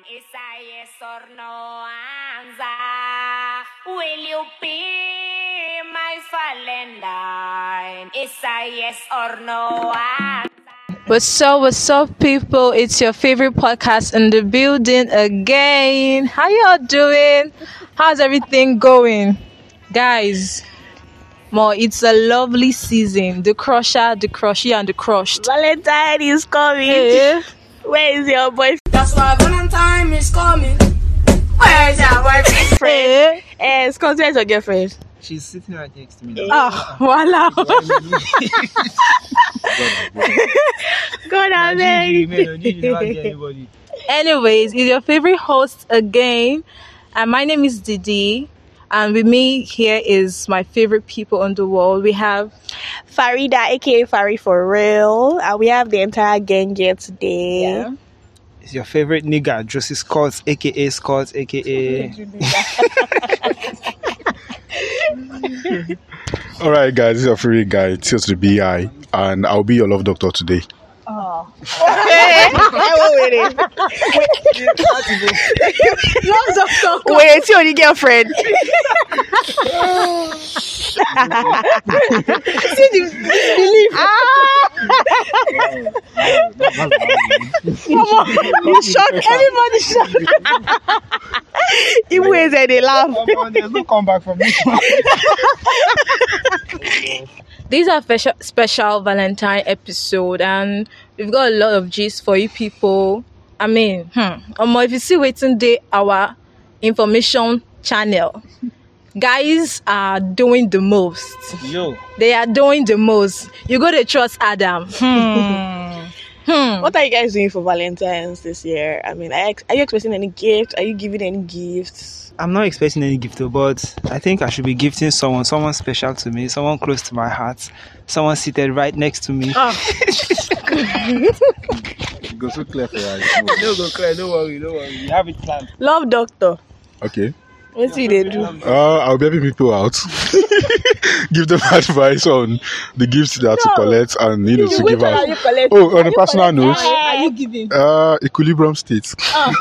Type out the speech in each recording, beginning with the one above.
It's a yes or no answer. Will you be my Valentine? It's a yes or no answer. What's up, people? It's your favorite podcast in the building again. How y'all doing? How's everything going? Guys, it's a lovely season. The crusher, the crushy, and the crushed. Valentine is coming. Hey. Where is your boyfriend? That's why Valentine is coming. Where's your boyfriend? Hey. It's considered your girlfriend. She's sitting right next to me. Ah, voila. God, I beg. Anyways, it's your favorite host again. And my name is Didi. And with me here is my favorite people in the world. We have Farida, aka Fari for real. And we have the entire gang here today. Yeah. It's your favorite nigga, Josie Scott, aka Scott, aka. Alright guys, this is your favorite guy, Tears to the BI, and I'll be your love doctor today. Love doctor. Wait, it's your only girlfriend. See the belief. You shocked. Everybody shocked. Even when they laugh. There's no comeback from this one. These are special Valentine episode, and we've got a lot of gist for you people. I mean, if you see waiting day our information channel, guys are doing the most. Yo. They are doing the most. You gotta trust Adam. What are you guys doing for Valentine's this year? I mean, are you expecting any gift? Are you giving any gifts? I'm not expecting any gift, but I think I should be gifting someone special to me, someone close to my heart, someone seated right next to me. Go so clear for us. No, go clear, don't worry. You have it planned. Love doctor. Okay. What do they do? I'll be helping people out. Give them advice on the gifts they have to collect and to give out. Oh, on a personal note, Are you giving? Equilibrium state.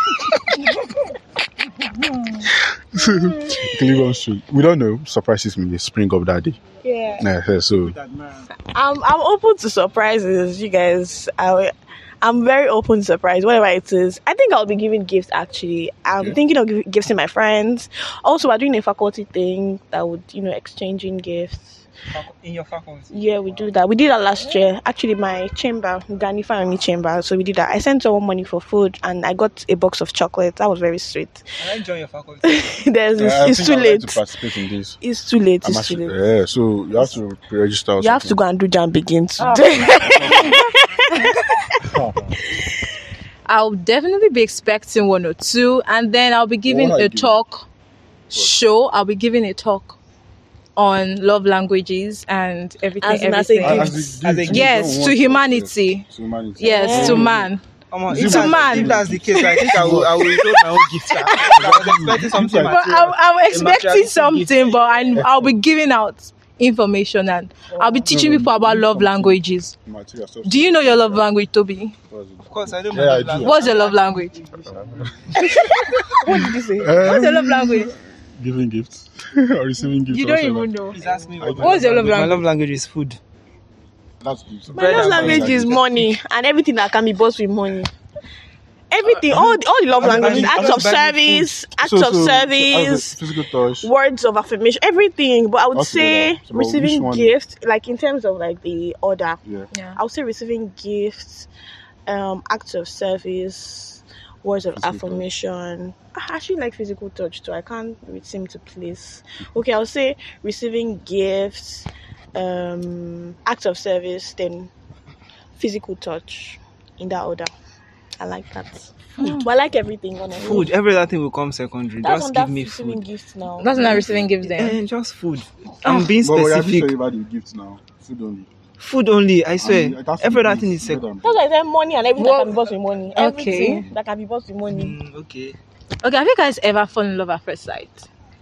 Equilibrium state. We don't know. Surprises me. Spring of that day. Yeah. So I'm open to surprises, you guys. I'm very open to surprise, whatever it is. I think I'll be giving gifts, actually. I'm thinking of gifts to my friends. Also, we're doing a faculty thing that would, exchanging gifts. In your faculty? Yeah, we do that. We did that last year. Actually, my chamber, Gani Family Chamber. So we did that. I sent someone money for food and I got a box of chocolate. That was very sweet. Can I join your faculty? It's too I'd like late. to participate in this. It's too late. I'm It's too late. Yeah, so you have to pre-register. You have to go and do jam begin today. I'll definitely be expecting one or two, and then I'll be giving What are a you giving? talk show. I'll be giving a talk on love languages and everything. As a everything. Yes, to humanity. To humanity. Yes, to man. If man. that's the case, I think I will do my own gift. I was expecting something But material. I'm expecting materialistic something, but I'll be giving out information and I'll be teaching people about love languages. Material stuff. Do you know your love language, Toby? Of course, I don't Yeah, I do. know. What's your love language? What did you say? What's your love language? Giving gifts or receiving gifts. You don't even know. Please ask me what What's your love my language? love language is food. That's good. My love language is money and everything that can be bought with money. Everything, all the love languages, acts of service, Physical touch. words of affirmation, everything. But I would say Altogether. So receiving which one? gifts, like in terms of like the order, Yeah. I would say receiving gifts, acts of service, words of Physical affirmation. I actually like physical touch too. I can't seem to place. Okay, I'll say receiving gifts, acts of service, then physical touch, in that order. I like that. But I like everything, honestly. Food, every other thing will come secondary. That's Just on give that me receiving food. gifts now. That's not receiving gifts then. Just food. I'm being But we have to specific. show you about the gifts now. Food only. Food only, I swear. And it has to Every be other thing this, is more second. than- That's why I said money and everything Well, that can be bought with money. okay. Everything that can be bought with money. Okay. Okay, have you guys ever fallen in love at first sight?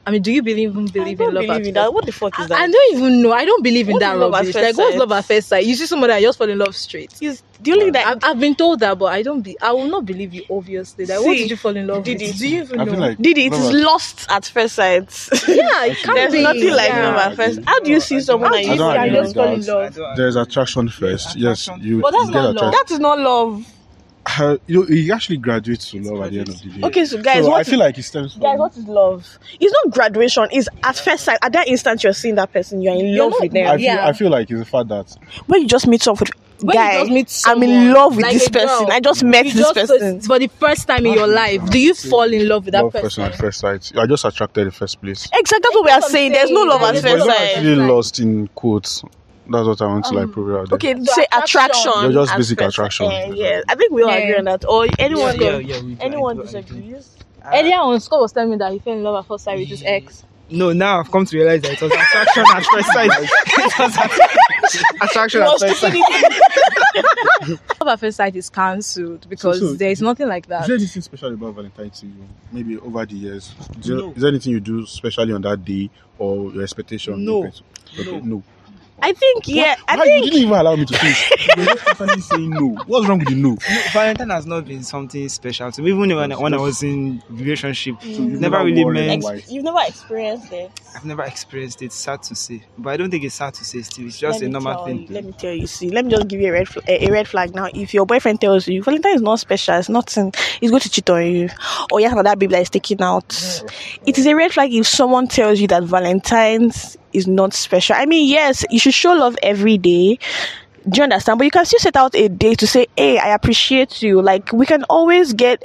I mean, do you believe in love at first? That. What the fuck is that? I don't even know. I don't believe in What that is love at rubbish. first Like, what's sight? love at first sight? You see someone that just fall in love straight. The only that I've been told that, but I don't. I will not believe you. Obviously, like, what See, did you fall in love with? Didi, Do you even I know? feel like Didi, it is love lost at first sight. Yeah, it can't There's be. nothing like Yeah. love at first. How do you see someone How and do you you see don't and agree just with fall in that. love? there's attraction first. Yes, you But that's get not love. attraction. That is not love. You actually graduate to love at the end of the day. Okay, so guys, I what feel like it stems from guys, what is love? It's not graduation. It's at first sight. At that instant, you're seeing that person. You're in love with them. I feel like it's the fact that When you just meet someone, When guy, you just meet I'm in someone, love with like this a girl, person. I just met you this just person. for the first time in your life, do you fall in love with that love person? person at first sight. You are just attracted in the first place. Exactly, that's what we are saying. There's no love at There's first no love sight. at Actually Right. lost in quotes. That's what I want to like prove out there. Okay, So say attraction. attraction. They're just at basic first sight. attraction. Yeah, I think we all Yeah. agree on that. Or anyone, we anyone do. disagrees? Earlier on, Scott was telling me that he fell in love at first sight with his ex. No, now I've come to realize that it was attraction at first sight. It was attraction at first sight. Love at first sight is cancelled because So there is nothing like Is that. there anything special about Valentine's to you? Maybe over the years. No. Is there anything you do specially on that day or your expectation? No. Okay, no. I think, yeah. I Why you think. didn't even allow me to finish? You're just constantly saying no. What's wrong with the no? No, Valentine has not been something special to me. Even when I was in relationship, never really meant. You've never experienced it. I've never experienced it. Sad to say, but I don't think it's sad to say. Still, it's just a normal thing. Let me tell you. See, let me just give you a red flag now. If your boyfriend tells you Valentine is not special, it's nothing, he's going to cheat on you, or you have that baby that is taken out, it is a red flag if someone tells you that Valentine's is not special. I mean, yes, you should show love every day. Do you understand? But you can still set out a day to say, hey, I appreciate you. Like, we can always get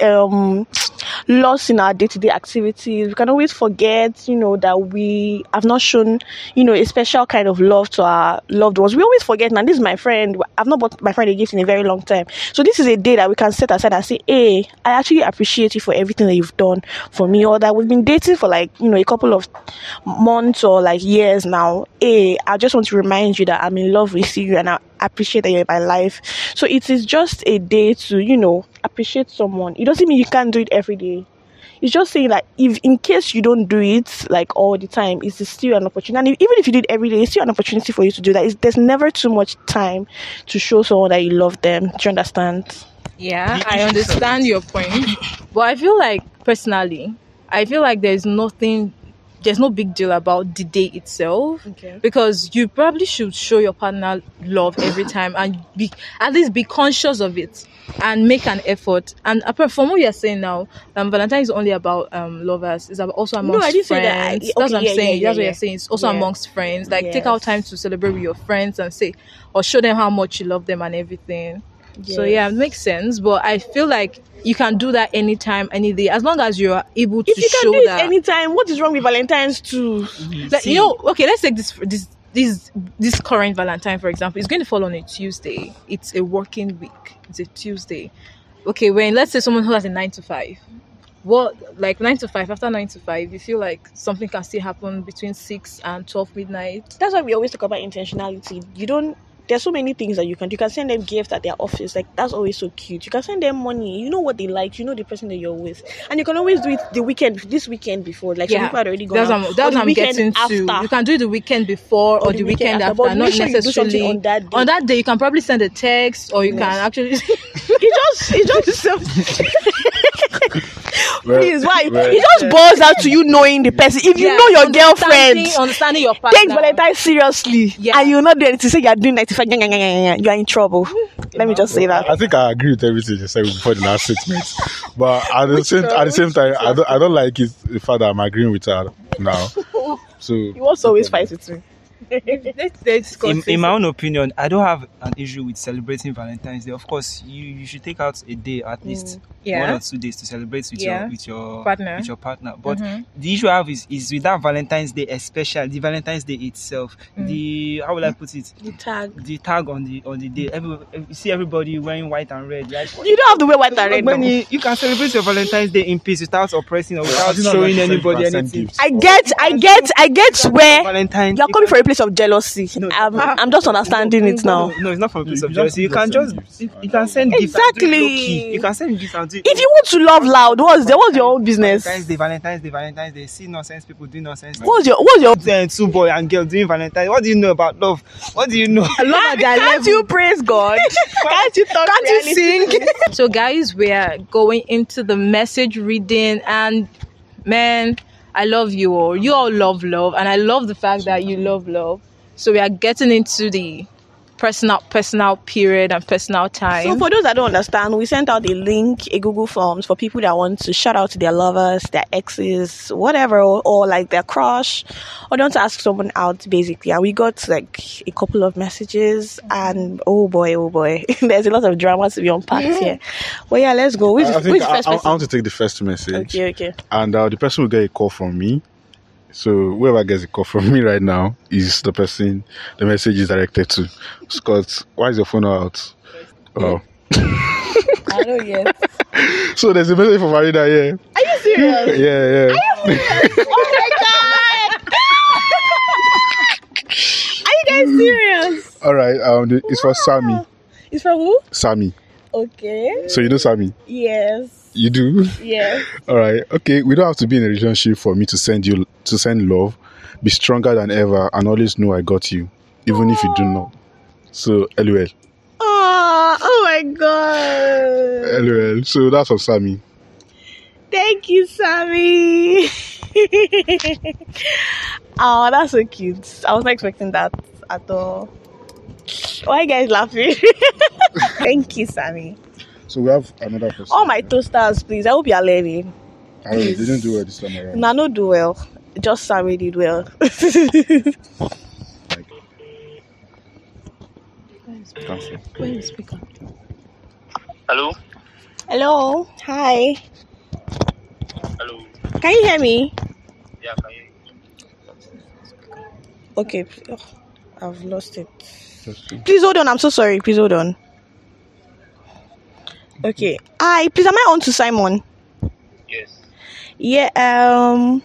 lost in our day-to-day activities. We can always forget, that we have not shown, a special kind of love to our loved ones. We always forget. Now, this is my friend. I've not bought my friend a gift in a very long time. So this is a day that we can set aside and say, hey, I actually appreciate you for everything that you've done for me, or that we've been dating for a couple of months or years now. Hey, I just want to remind you that I'm in love with you and I appreciate that you're in my life. So it is just a day to, appreciate someone. It doesn't mean you can't do it every day. It's just saying that if in case you don't do it all the time, it's still an opportunity. And even if you do it every day, it's still an opportunity for you to do that. There's never too much time to show someone that you love them. Do you understand? Yeah, I understand your point. But I feel like, personally, there's no big deal about the day itself. Okay. Because you probably should show your partner love every time and at least be conscious of it and make an effort. And apart from what you're saying now, Valentine is only about lovers. It's also amongst I didn't friends. say that. That's what I'm saying. That's what Yeah. you're saying. It's also Yeah. amongst friends. Take Yes. out time to celebrate with your friends and say or show them how much you love them and everything. So yeah, it makes sense. But I feel like you can do that anytime, any day, as long as you're able to If you can show do it that. anytime, what is wrong with Valentine's too? Okay, let's take this current Valentine, for example. It's going to fall on a Tuesday. It's a working week. It's a Tuesday. Okay, when let's say someone who has a 9 to 5, what 9 to 5, after 9 to 5, you feel like something can still happen between 6 and 12 midnight? That's why we always talk about intentionality. There's so many things that you can do. You can send them gifts at their office. That's always so cute. You can send them money. You know what they like. You know the person that you're with. And you can always do it this weekend before. Some people had already gone out. That's Or the what I'm getting weekend to. after. You can do it the weekend before or the weekend after. But Not make sure you do something necessarily on that day. On that day, you can probably send a text or you can actually... It's just please, why? Well, It just boils out to you knowing the person. If you know your girlfriend, understanding your partner. take Valentine seriously, Yeah. and you will not do anything. Say you are doing 95, you are in trouble. Let me just say that. I think I agree with everything you said before the last statement. But at the same time, I don't like it the fact that I'm agreeing with her now. So You also always fight with me. In my own opinion, I don't have an issue with celebrating Valentine's Day. Of course, you should take out a day, at least Yeah. 1 or 2 days to celebrate with your partner. But the issue I have is with that Valentine's Day, especially the Valentine's Day itself. How will I put it? The tag on the day. You see everybody wearing white and red. Right? You don't have to wear white and red. When No. you can celebrate your Valentine's Day in peace without oppressing or without showing anybody anything. I get where Valentine's you're coming from a place place of jealousy. No, I'm just understanding it now. No, it's not from a place of jealousy. You can send gifts. Exactly. You can send gifts and do it. If you want to love loud, what's your own business? Valentine's Day. See nonsense people doing nonsense. What's your two boy and girl doing Valentine's? What do you know about love? What do you know? Can't you praise God? Can't you talk? Can't you sing? So guys, we are going into the message reading, and man, I love you all. You all love love, and I love the fact that you love love. So we are getting into the personal period and personal time. So for those that don't understand, we sent out a link, a Google Forms for people that want to shout out to their lovers, their exes, whatever, or like their crush, or don't ask someone out basically. And we got like a couple of messages, and oh boy, there's a lot of drama to be unpacked here. Well, yeah, let's go. Which first person? I want to take the first message. Okay. And the person will get a call from me. So whoever gets a call from me right now is the person the message is directed to. Scott, why is your phone out? Oh. I don't yet. So there's a message from Farida here. Are you serious? Yeah. Are you serious? Oh my god! Are you guys serious? Alright, it's for Sammy. It's from who? Sammy. Okay. So you know Sammy? Yes. You do? Yes. Alright, okay. We don't have to be in a relationship for me to send love. Be stronger than ever and always know I got you, even if you do not. So, LOL. Oh my god. LOL. So that's for Sammy. Thank you, Sammy. Oh, that's so cute. I was not expecting that at all. Why are you guys laughing? Thank you, Sammy. So we have another person. All my toasters, please. I hope you are learning. I don't know, they didn't do well this time around. Nah, no do well. Just Sammy did well. Hello? Hello. Hi. Hello. Can you hear me? Yeah, can you hear me? Okay. Oh, I've lost it. Please hold on. I'm so sorry. Please hold on. Okay. Hi. Please, am I on to Simon? Yes. Yeah.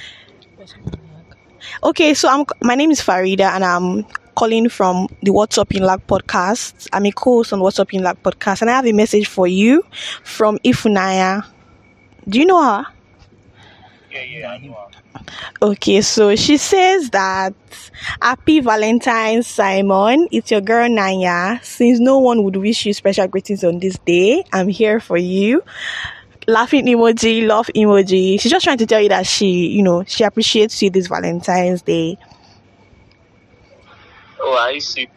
Okay. So my name is Farida, and I'm calling from the What's Up in Lag podcast. I'm a co-host on What's Up in Lag podcast, and I have a message for you from Ifunaya. Do you know her? Yeah, I know her. Okay, so she says that happy Valentine's, Simon. It's your girl Naya. Since no one would wish you special greetings on this day, I'm here for you. Laughing emoji, love emoji. She's just trying to tell you that she appreciates you this Valentine's Day. Oh, I see.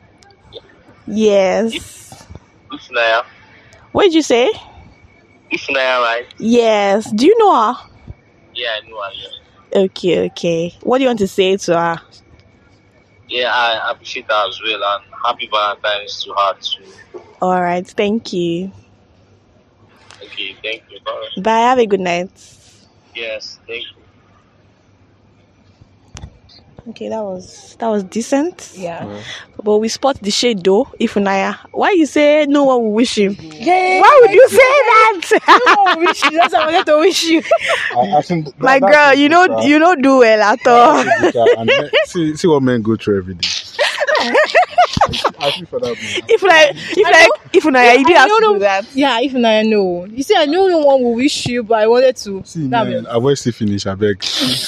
Yes. Ifunaya. What did you say? Ifunaya, right? Yes. Do you know her? Yeah, I know her, yeah. Okay. What do you want to say to her? Yeah, I appreciate that as well, and happy Valentine's to her too. All right, thank you. Okay, thank you. Bye. Bye. Have a good night. Yes, thank you. Okay, that was decent. Yeah. But we spot the shade though, Ifunaya. Why you say no one will wish him? Yeah. Why would you say that? No one will wish you. Just I wanted to wish you. My girl, you don't do well at all. See what men go through every day. I feel for that man. If Ifunaya, you didn't have to do that. Yeah, Ifunaya, no. You see, I know no one will wish you, but I wanted to. See, man, I want to finish. I beg.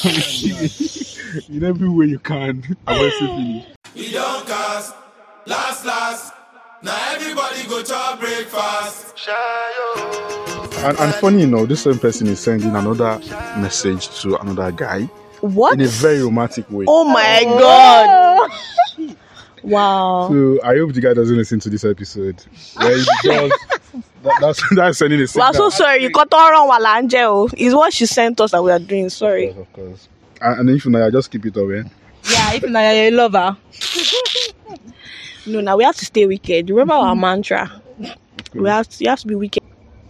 In every way you can. I want to finish. We don't cast. Last. Now everybody go to breakfast. And funny enough, this same person is sending another message to another guy. What? In a very romantic way. Oh my god. Wow. So I hope the guy doesn't listen to this episode. Where he does, that's sending a signal. Well, I'm so sorry. You got all wrong, Walangel. It's what she sent us that we are doing. Sorry. Of course. And if I just keep it away. Yeah, Ifunaya, you love her. No, now we have to stay wicked. Remember our mantra. You have to be wicked.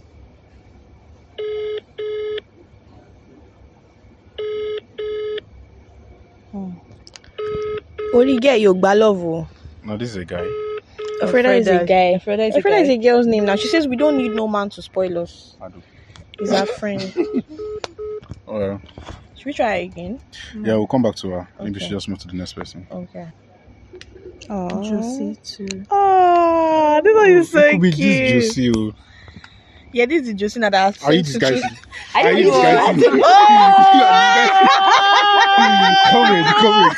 Only get your love. No, this is a guy. Freda is a guy. Freda is a girl's name now. She says we don't need no man to spoil us. I do. He's our friend. Should we try again? Yeah, we'll come back to her. Maybe she just move to the next person. Okay. Josie too. Oh, this one is so It could be cute. this Josie. Yeah, this is Josie that I've Are you disguising? Are you disguising? Come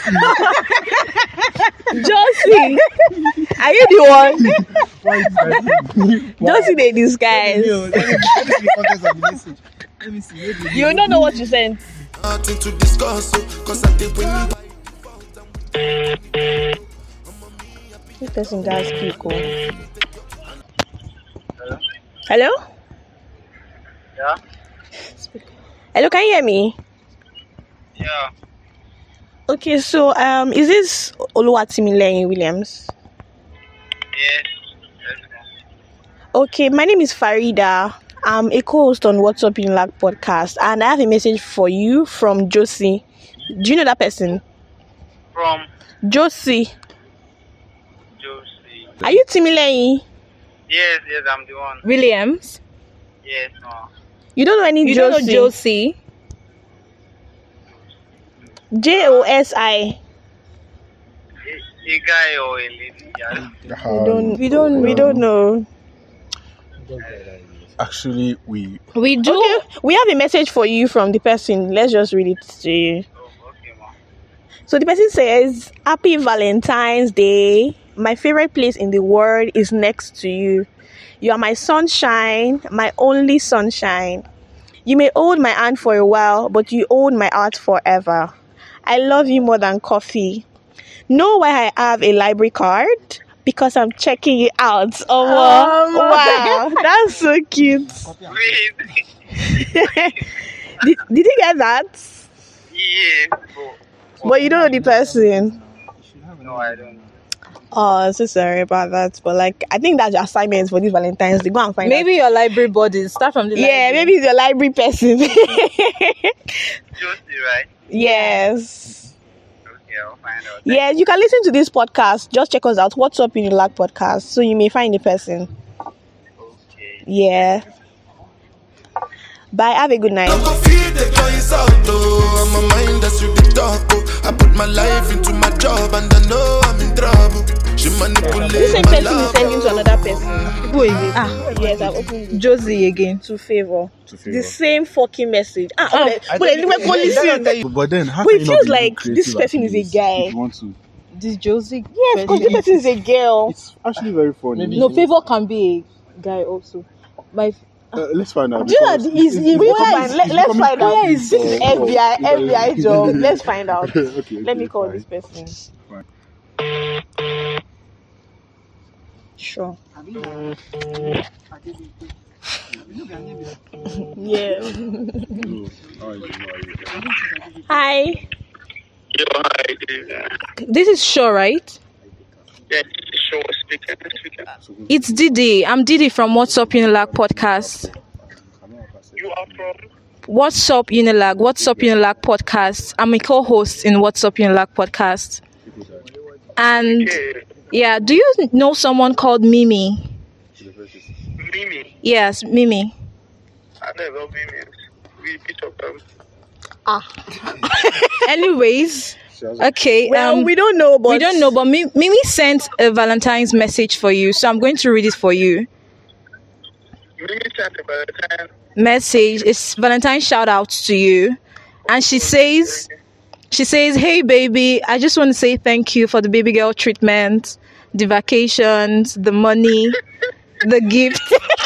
in. Josie, are you the one? Why are you disguising? Josie, they disguise. Let me see the contents of the message. Let me see. You don't know what you sent. Nothing to discuss, cause I did win. This person does speak. Hello? Yeah? Hello, can you hear me? Yeah. Okay, so is this Oluwatimileyin Williams? Yes. Okay, my name is Farida. I'm a co-host on What's Up in Lag podcast, and I have a message for you from Josie. Do you know that person? From Josie. Josie. Are you Timileyin? Yes, I'm the one. Williams. Yes, no. You don't know any You Josie? don't know Josie. Josi. A guy or a lady? Yeah. We don't know. Actually, we do. Okay, we have a message for you from the person. Let's just read it to you. Oh, okay, ma. So the person says, "Happy Valentine's Day. My favorite place in the world is next to you. You are my sunshine, my only sunshine. You may hold my hand for a while, but you hold my heart forever. I love you more than coffee. Know why I have a library card? Because I'm checking it out." Oh, wow. That's so cute. Wait. Did you get that? Yes. But you don't know the person. No, I don't. Oh, so sorry about that. But I think that's your assignment for this Valentine's Day. Go and find Maybe your library body. Start from the library. Yeah, maybe it's your library person. Josie, right? Yes. Okay, I'll find out. Yeah, you can listen to this podcast. Just check us out. What's Up in the Lag podcast. So you may find the person. Okay. Yeah. Bye. Have a good night. I'm gonna feed the guys out, though. I'm a mind that's you the talk. I put my life into my job and I know I'm in trouble. She manipulates This same my person is love. sending to another person. Who is it? Yes, I've opened it. Josie again. To favor. To favor. The same fucking message. But then, how But can it you not feels be like creative this person at is a least guy. if you want to? This Josie. Yes, because this person is a girl. It's actually very funny. No, favor can be a guy also. Let's find out. Do you know because let's becoming find out. crazy Is this for- FBI job? Let's find out. Okay, Let me call fine. this person. Fine. Sure. Yeah. Hi. Yo, hi. This is Shaw, right? Yeah, this is Shaw speaking. It's Didi. I'm Didi from What's Up Unilag podcast. You are from? What's Up Unilag? What's Up Unilag podcast. I'm a co-host in What's Up Unilag podcast. And yeah, do you know someone called Mimi? Mimi. Yes, Mimi. I never Mimi. We beat up them. Anyways, okay. Well, we don't know, but Mimi sent a Valentine's message for you, so I'm going to read it for you. Mimi sent a Valentine message. It's Valentine's shout out to you, and she says, "Hey baby, I just want to say thank you for the baby girl treatment, the vacations, the money, the gift,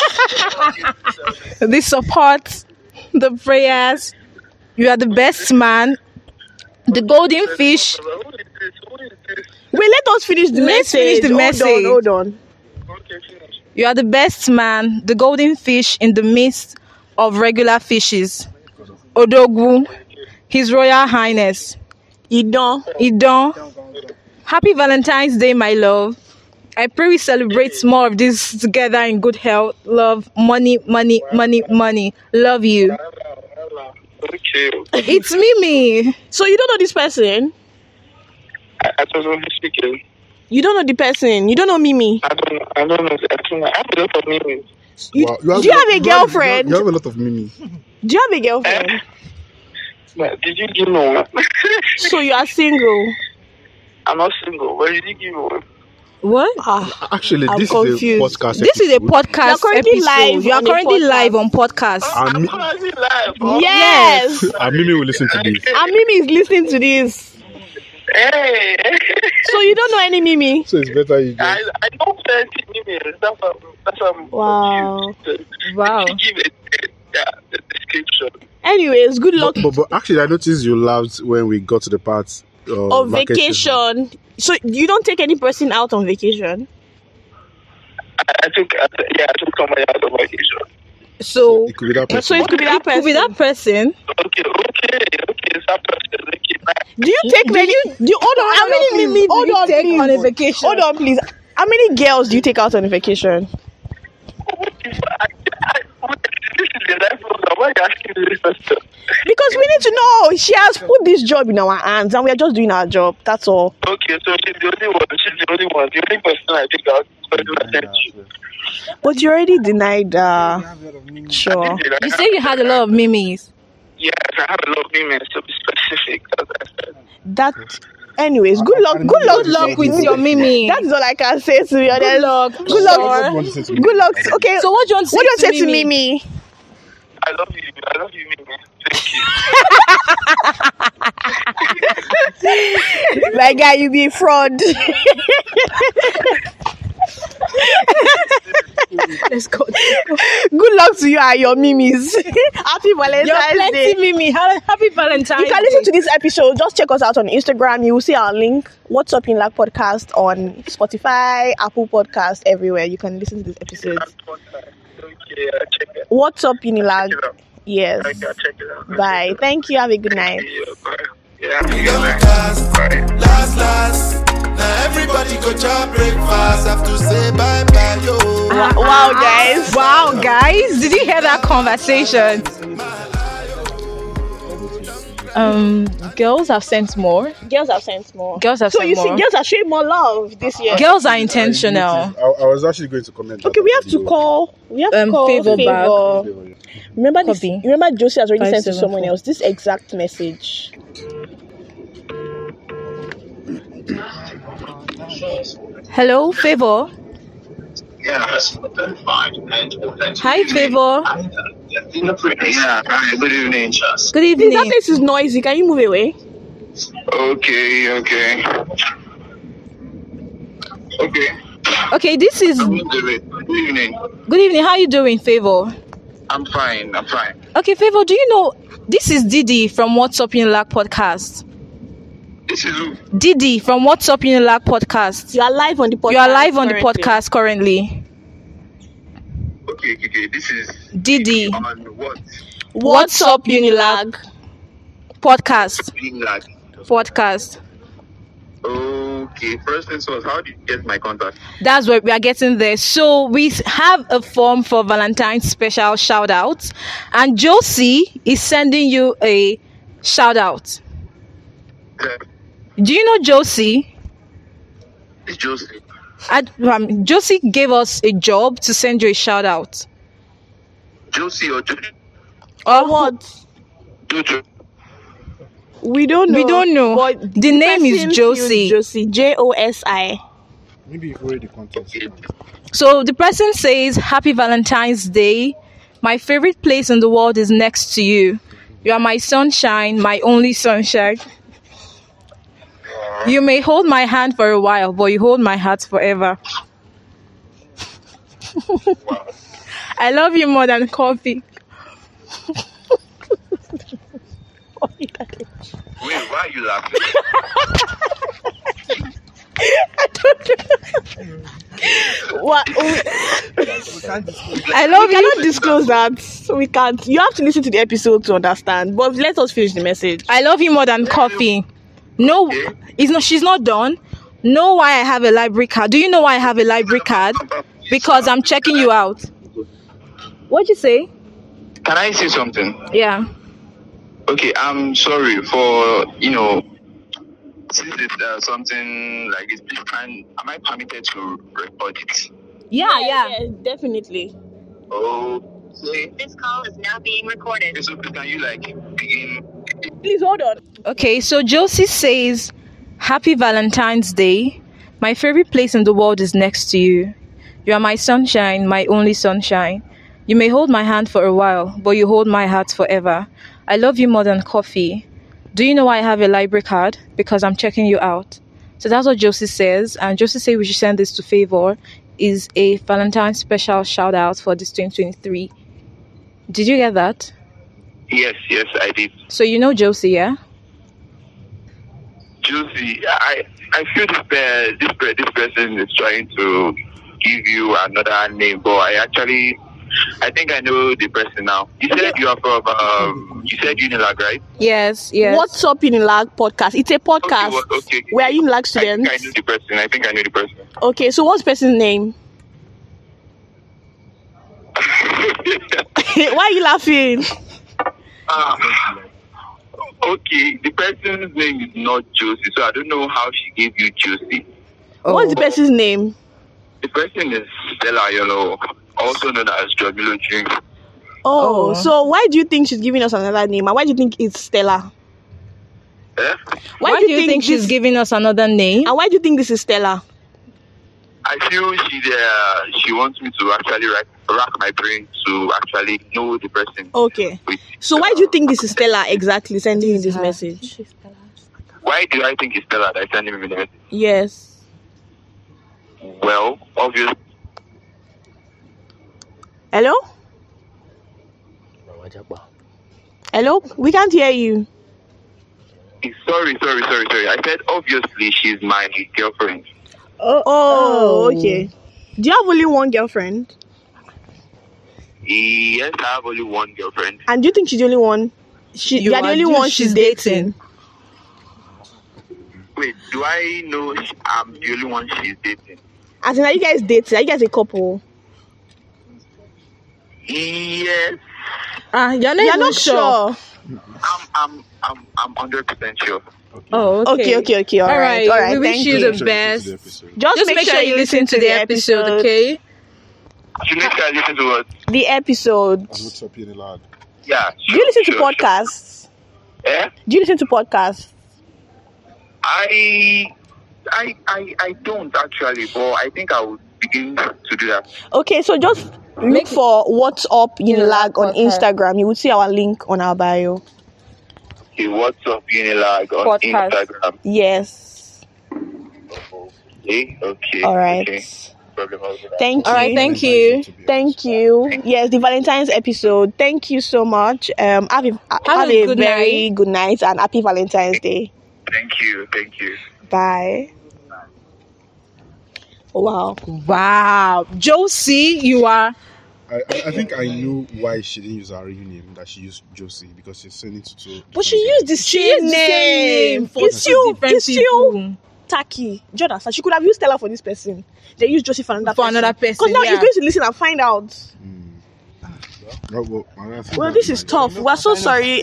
the support, the prayers. You are the best man. The golden fish." Wait, let us finish the Let's message. finish the message. Hold on. Okay, finish. You are the best man, the golden fish in the midst of regular fishes. Odogwu, His Royal Highness. Idon. Happy Valentine's Day, my love. I pray we celebrate more of this together in good health, love, money. Love you. Okay. It's Mimi. So you don't know this person? I was only speaking. You don't know the person. You don't know Mimi. I don't know. I have a lot of Mimi. Do you have a girlfriend? You have a lot of Mimi. Do you have a girlfriend? But did you give me one? So you are single? I'm not single. But did you give me one? What? Actually, I'm this confused. is a podcast. This is a podcast You're currently episode. live You are on a currently podcast. live on podcast. I'm currently live. Oh. Yes. And Mimi will listen to this. And Mimi is listening to this. Hey. So you don't know any Mimi? So it's better you I know plenty emails. That's what I'm Wow. Wow. Give it the description. Anyways, good luck but actually, I noticed you laughed when we got to the part on vacation. So you don't take any person out on vacation? I took somebody out on vacation. So It could be that person. So it could be that person. with that person, Okay. It's that person. Okay. Do you take many? Hold on. How many Mimi do you take on a vacation? Hold on, please. How many girls do you take out on a vacation? This is the life program. Why are you asking me this question? Because we need to know. She has put this job in our hands, and we are just doing our job. That's all. Okay, so she's the only one. The only person I take out is person I sent you. But you already denied. Sure. you say you had a lot of mimis. Yes, I have a lot of women to be specific. As I said. That. Anyways, good luck. Good luck with your mimi. That's all I can say to be honest. Good luck. Good luck. Good luck. Okay. So what do you want to say to Mimi? I love you, Mimi. Thank you. My guy, you be a fraud. Let's go. Good luck to you and your mimis. Happy Valentine's You're Day. plenty mimi. Happy Valentine's You can listen to this episode. Just check us out on Instagram. You will see our link. What's Up in Lag podcast on Spotify, Apple Podcast, everywhere. You can listen to this episode. Okay, I'll check it. What's Up in Lag? Check it out. Yes. Okay, I'll check it out. Bye. Thank you. Have a good night. Yeah, bye. Last. Now everybody go to breakfast. Have to say bye bye, yo. Wow, guys. Wow, guys. Did you hear that conversation? Girls have sent more. Girls have sent more. Girls have so sent you more. see, girls are showing more love this year. Girls are intentional. I was actually going to comment. Okay, we have to call. Favor back. Remember this? Copy. Remember Josie has already sent to 574. someone else this exact message. Hello, Favor. Yeah, that's fine. Hi, Favor. Yeah, hi, good evening, Chas. Good Please, evening. that place is noisy. Can you move away? Okay. Okay, this is. Good evening. Good evening. How are you doing, Favor? I'm fine. Okay, Favor, do you know this is Didi from What's Up in Lag podcast? This is who? Didi from What's Up in Lag podcast. You are live on the podcast. You are live on the podcast currently. Okay. This is Didi. on what? What's Up Unilag? Podcast. Unilag. Podcast. Okay. First things first, how did you get my contact? That's what we are getting there. So we have a form for Valentine's special shout out, and Josie is sending you a shout out. Do you know Josie? It's Josie. Josie gave us a job to send you a shout out. Josie or Jojo? Or what? Jojo. We don't know. We don't know. But the name is Josie. Josie. Josi. Maybe you've already contacted. So the person says, "Happy Valentine's Day. My favorite place in the world is next to you. You are my sunshine, my only sunshine. You may hold my hand for a while, but you hold my heart forever. I love you more than coffee." Wait, why are you laughing? What? I love We you. cannot disclose that. We can't. You have to listen to the episode to understand. But let us finish the message. I love you more than coffee. No, it's not. She's not done. Know why I have a library card? Do you know why I have a library card? Because I'm checking you out. What'd you say? Can I say something? Yeah. Okay, I'm sorry for, since it's something like this, am I permitted to record it? Yeah. Definitely. Okay. This call is now being recorded. So can you begin? Please hold on. Okay, so Josie says, "Happy Valentine's Day. My favorite place in the world is next to you. You are my sunshine, my only sunshine. You may hold my hand for a while, but you hold my heart forever. I love you more than coffee. Do you know why I have a library card? Because I'm checking you out. So that's what Josie says. And Josie said we should send this to Favor. Is a Valentine's special shout out for this 2023. Did you get that? Yes, I did. So you know Josie, yeah? Josie, I feel this person is trying to give you another name, but I think I know the person now. You said you are from you said Unilag, right? Yes. What's up Unilag podcast? It's a podcast. Okay. We are Unilag students. I think I know the person. Okay, so what's the person's name? Why are you laughing? Okay, the person's name is not Josie, so I don't know how she gave you Josie. What's the person's name? The person is Stella, also known as Jobilo Drink. Oh, so why do you think she's giving us another name? And why do you think it's Stella? Why do you think she's giving us another name? And why do you think this is Stella? I feel she wants me to actually rack my brain to actually know the person. Okay. So why do you think this is Stella exactly sending you this message? Why do I think it's Stella that is sending me the message? Yes. Well, obviously. Hello? Hello? We can't hear you. Sorry. I said obviously she's my girlfriend. Oh, okay. Do you have only one girlfriend? Yes, I have only one girlfriend. And do you think she's the only one? You are the only one she's dating? Wait, do I know I'm the only one she's dating? As in, are you guys dating? Are you guys a couple? Yes. You're not sure. I'm 100% sure. Oh, okay. All right. We wish you the best. Just make sure you listen to the episode, okay? Should make sure I listen to what? The episode. What's up, Unilag? Yeah. Do you listen to podcasts? Yeah. Do you listen to podcasts? I don't actually, but I think I will begin to do that. Okay, so just look for What's Up Unilag on Instagram. You will see our link on our bio. Okay, What's Up Unilag on Instagram? Yes. Okay. All right. Okay. Thank you. All right, thank you. Thank you. Yes, the Valentine's episode. Thank you so much. Have a very good night and happy Valentine's Day. Thank you. Bye. Wow. Josie, you are... I think I know why she didn't use her real name, that she used Josie, because she's sending to but she used the same name. It's still tacky. Jonathan, she could have used Stella for this person. They used Josie for another person. Because now he's going to listen and find out. Well, this is tough. We're so sorry.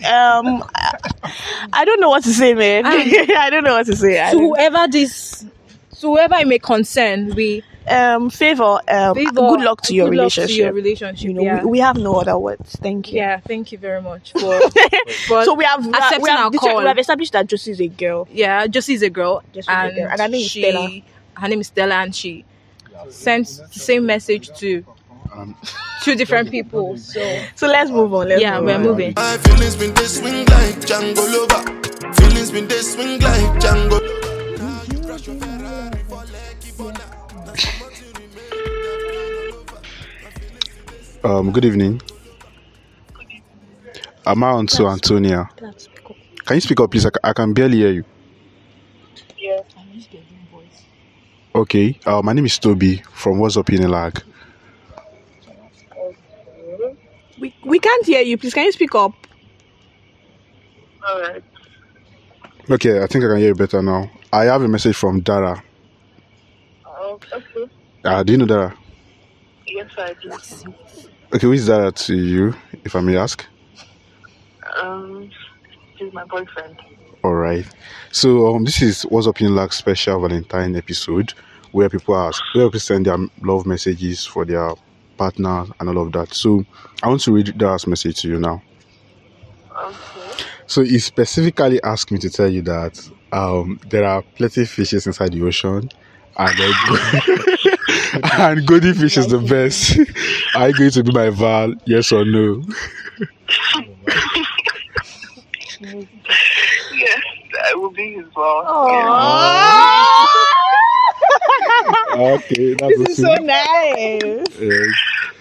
I don't know what to say, man. I don't know what to say. To whoever it may concern, we Favor, good luck to your relationship. We have no other words. Thank you. Yeah, thank you very much for so we have accepting our call. We have established that Josie is a girl. Yeah, Josie is a girl. And her name is Stella. Her name is Stella, and she sent the same message to two different people. So let's move on. We're moving. My feelings been they swing like Django Lover. Feelings been they swing like Django. Good evening. Am I on to Antonia? Can you speak up, please? I can barely hear you. Yeah. Okay. My name is Toby from What's Up Unilag. We can't hear you. Please, can you speak up? Alright. Okay, I think I can hear you better now. I have a message from Dara. Okay. Do you know Dara? Yes, I do. Okay, who is Dara to you, if I may ask? He's my boyfriend. Alright. So this is What's Up Unilag special Valentine episode where people send their love messages for their partner and all of that. So I want to read Dara's message to you now. Okay. So he specifically asked me to tell you that there are plenty of fishes inside the ocean, And and golden fish is the best. Are you going to be my Val? Yes or no? Yes, I will be his Val. Okay, that's this is so nice. Yes.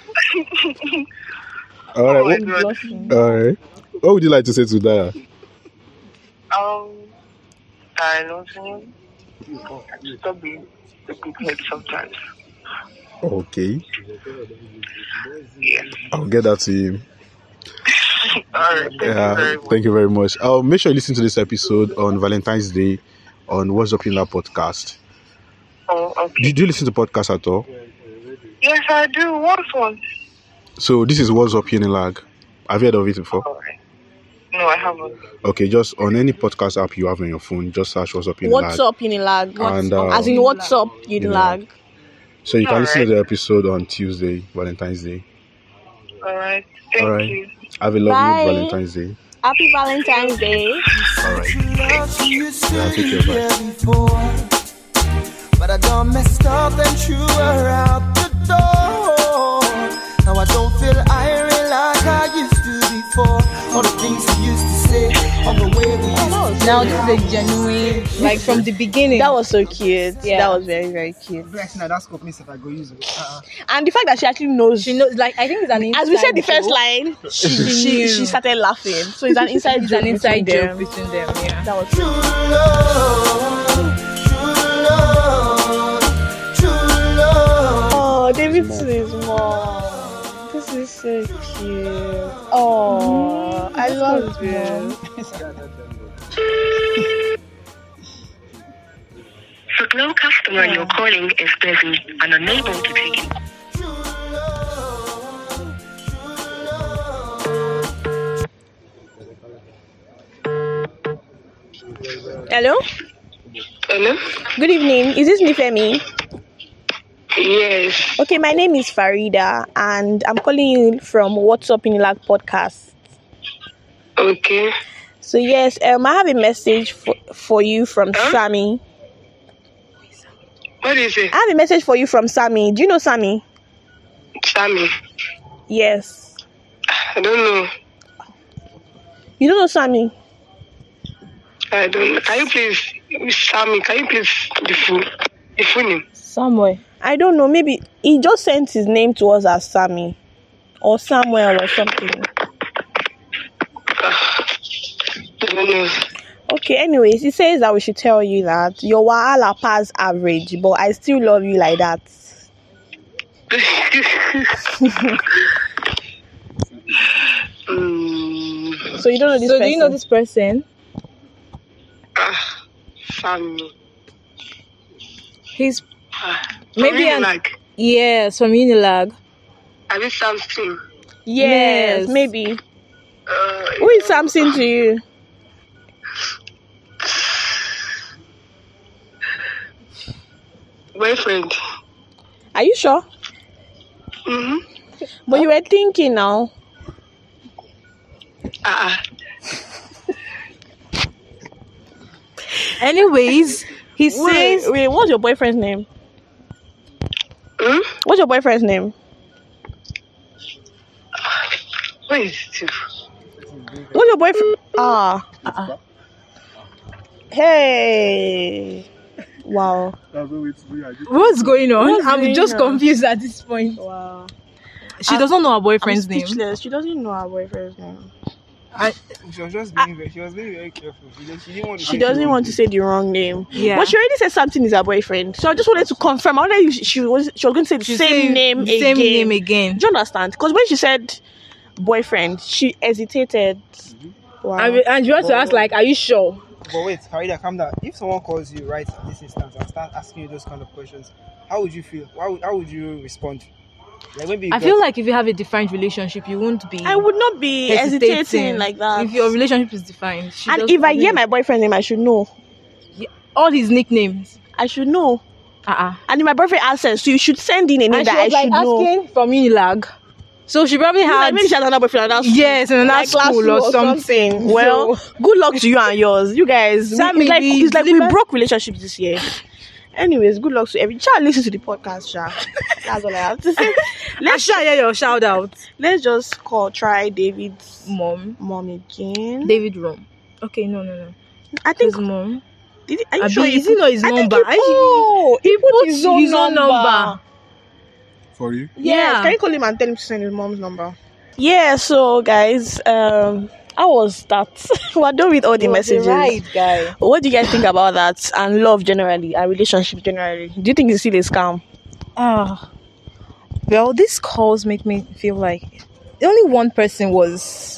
All right. All right. What would you like to say to that? I don't think stop being a big head sometimes. Okay. Yes. I'll get that to you. All right. Thank you very much. Make sure you listen to this episode on Valentine's Day on What's Up in That podcast. Oh, okay. Did you listen to podcasts at all? Yes, I do. What's one? So this is What's Up Unilag. Have you heard of it before? No, I haven't. Okay, just on any podcast app you have on your phone, just search What's Up Unilag. What's up Unilag? As in what's up Unilag? So you can listen to the episode on Tuesday, Valentine's Day. All right. Thank you. Have a lovely Valentine's Day. Happy Valentine's Day. All right. Take care. Bye. But I done messed up and threw her out the door. Now I don't feel irate like I used to before. All the things we used to say, on the way we used to. Now this is a genuine, like from the beginning. That was so cute. Yeah. That was very, very cute. That's scope if I go use it. And the fact that she actually knows. She knows, like, I think it's an inside As we said the joke. first line, she started laughing. So it's an inside joke. Between them. Yeah. That was True love, true love. Oh, David is mom. This is so cute. Oh, I love this. The Glow customer you're calling is busy and unable to take it. Hello? Hello? Good evening. Is this Nifemi? Yes. Okay, my name is Farida and I'm calling you from What's Up in Lag podcast. Okay. So yes, I have a message for you from Sammy. What is it? I have a message for you from Sammy. Do you know Sammy? Sammy. Yes. I don't know. You don't know Sammy? I don't know. Can you please, Sammy, the full name? Somewhere. I don't know. Maybe he just sent his name to us as Sammy. Or Samuel or something. I don't know. Okay, anyways, he says that we should tell you that your wahala pass average, but I still love you like that. So you don't know this person? So do you know this person? Sammy. He's maybe yes, from Unilag. Are you Samson? Yes, maybe. Who is Samson to you? Boyfriend. Are you sure? Mm-hmm. But you were thinking now. Anyways, he says... Wait, what's your boyfriend's name? Hmm? What's your boyfriend's name? What is it? What's your boyfriend? Hey. Wow. What's going on? I'm just confused at this point. Wow. She doesn't know her boyfriend's name. She doesn't know her boyfriend's name. She was just being very careful. She doesn't want to say the wrong name. Yeah. But she already said something is her boyfriend. So I just wanted to confirm. I wanted she was going to say the same name again. Do you understand? Because when she said boyfriend, she hesitated. Wow. And you also asked, like, are you sure? But wait, Farida, calm down. If someone calls you right at this instance and start asking you those kind of questions, how would you feel? How would you respond? Like maybe I feel like if you have a defined relationship, you won't be. I would not be hesitating like that. If your relationship is defined, and if I hear my boyfriend's name, I should know. Yeah, all his nicknames, I should know. And if my boyfriend answers, so you should send in a name and that I should know. Asking from Unilag, so she probably had. Maybe she had another boyfriend. Yes, in another school or something. Well, good luck to you and yours. You guys, it's like we broke relationships this year. Anyways, good luck to every child. Listen to the podcast, Sha. That's all I have to say. Let's share your shout out. Let's just try David's mom again. David Rom. Okay, no. I think his mom. Are you sure? Is he know his number? He put his own number. For you? Yes. Can you call him and tell him to send his mom's number? Yeah. So, guys, how was that? We're done with all the messages. Right, guy. What do you guys think about that and love generally and relationships generally? Do you think it's still a scam? Well, these calls make me feel like only one person was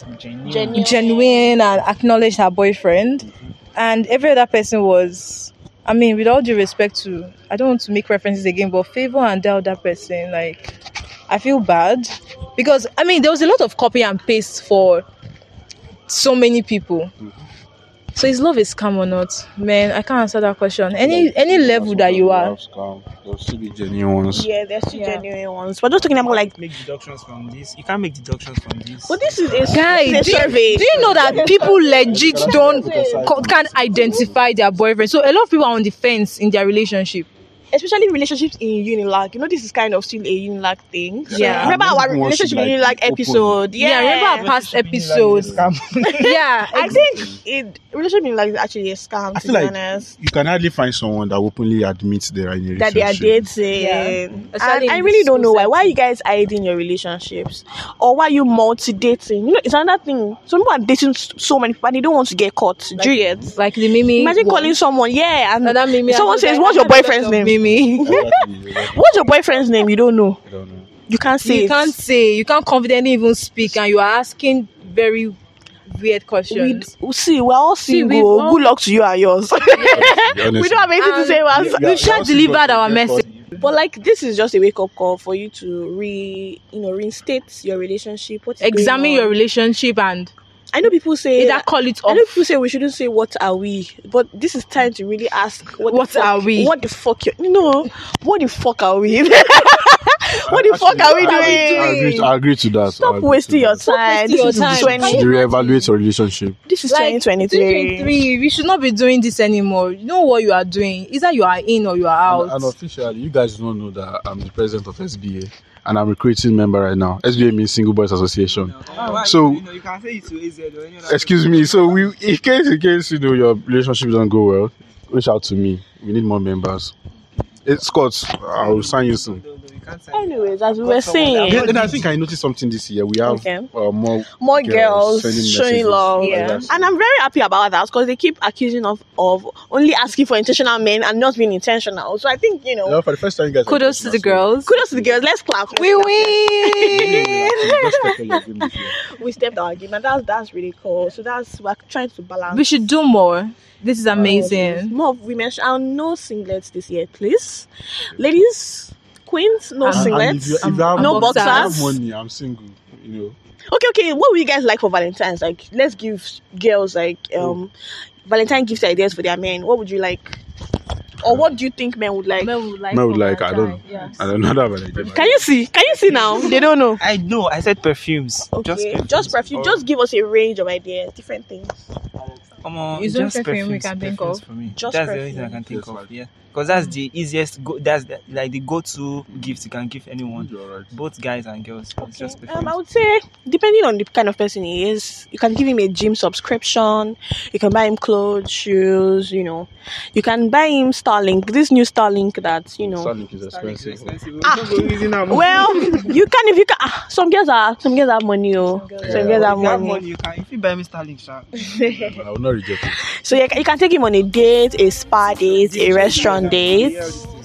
genuine and acknowledged her boyfriend, and every other person was, I mean, with all due respect to, I don't want to make references again, but favor and the other person, like, I feel bad because, I mean, there was a lot of copy and paste for so many people. So is love a scam or not? Man, I can't answer that question. Any level that you are. There'll still be genuine ones. Yeah, there's still genuine ones. We're just talking about like make deductions from this. You can't make deductions from this. But this is a survey. Do you know that people legit can't identify their boyfriend? So a lot of people are on the fence in their relationship. Especially relationships in Unilag. You know, this is kind of still a Unilag thing. So yeah. Remember our relationship in Unilag episode? Yeah, remember our past episodes. Yeah. I think relationship in Unilag is actually a scam, I feel like honest. You can hardly find someone that openly admits they are in a relationship. That they are dating. Yeah. And I really don't know why. Why are you guys hiding your relationships? Or why are you multi-dating? You know, it's another thing. Some people are dating so many people and they don't want to get caught. Do you get? Like the Mimi. Imagine calling someone, and someone says, what's your boyfriend's name? Mimi. What's your boyfriend's name? You don't know. You can't say. You can't confidently even speak, and you are asking very weird questions. We're all single. Good luck to you and yours. We don't have anything to say. We've just delivered our message. But like, this is just a wake-up call for you to reinstate your relationship. Examine your relationship, and I know people say call it off. I know people say we shouldn't say what are we, but this is time to really ask what are we? What the fuck? What the fuck are we? What the fuck are we doing? I agree to that. Stop wasting your time. This is 2020. To reevaluate your relationship. This is 2023. We should not be doing this anymore. You know what you are doing. Either you are in or you are out. And officially, you guys don't know that I'm the president of SBA. And I'm a recruiting member right now. SBA means Single Boys Association. So, you can say it to AZ. Excuse me. So, in case your relationship doesn't go well, reach out to me. We need more members. Scott, I'll sign you soon. Anyways, as we were saying, and I think I noticed something this year. We have more girls showing love, and I'm very happy about that because they keep accusing of only asking for intentional men and not being intentional. So I think for the first time, you guys. Kudos to the girls. Let's clap. We win. We stepped our game, and that's really cool. So we're trying to balance. We should do more. This is amazing. More women and no singlets this year, please, ladies. Queens, no singlets, no boxers. I have money, I'm single, Okay. What would you guys like for Valentine's? Like, let's give girls like Valentine gift ideas for their men. What would you like? Or what do you think men would like? Men would like. I don't know that. Can you see now? They don't know. I know. I said perfumes. Okay, just perfume. Just give us a range of ideas, different things. Just perfume we can think of. For me. That's the only thing I can think of. Yeah, because that's the easiest. That's the go-to gift you can give anyone, both guys and girls. Okay. It's just perfumes. I would say, depending on the kind of person he is, you can give him a gym subscription. You can buy him clothes, shoes. You can buy him Starlink. This new Starlink that Starlink is expensive. Well, you can if you can. Some girls have money. Some girls have money. You can if you buy me Starlink, I will not reject it. So you can take him on a date, a spa date, a restaurant date.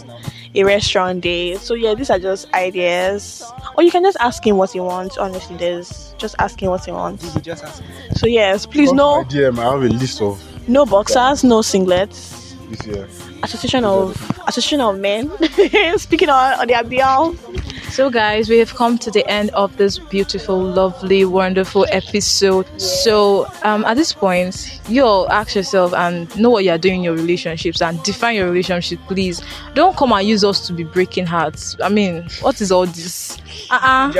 So yeah, these are just ideas. Or you can just ask him what he wants. Honestly, just ask him what he wants. So yes, please no. I have a list of no boxers, no singlets. This year. Association of men speaking on their behalf. So guys, we have come to the end of this beautiful, lovely, wonderful episode. So at this point, you all ask yourself and know what you are doing in your relationships and define your relationship, please. Don't come and use us to be breaking hearts. I mean, what is all this? We're not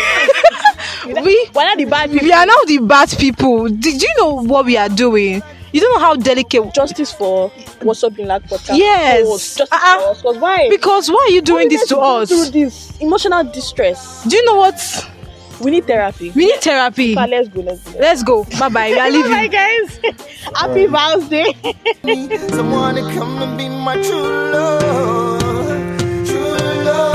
the bad people. We are not the bad people. Do you know what we are doing? You don't know how delicate. Justice for What's Up in Lack Podcast. Yes. Justice for us. Because why? Because why are you doing this to us? Through this emotional distress. Do you know what? We need therapy. Let's go. Bye-bye. We are leaving. Bye, guys. Happy Vows Day. Someone to come and be my true love. True love.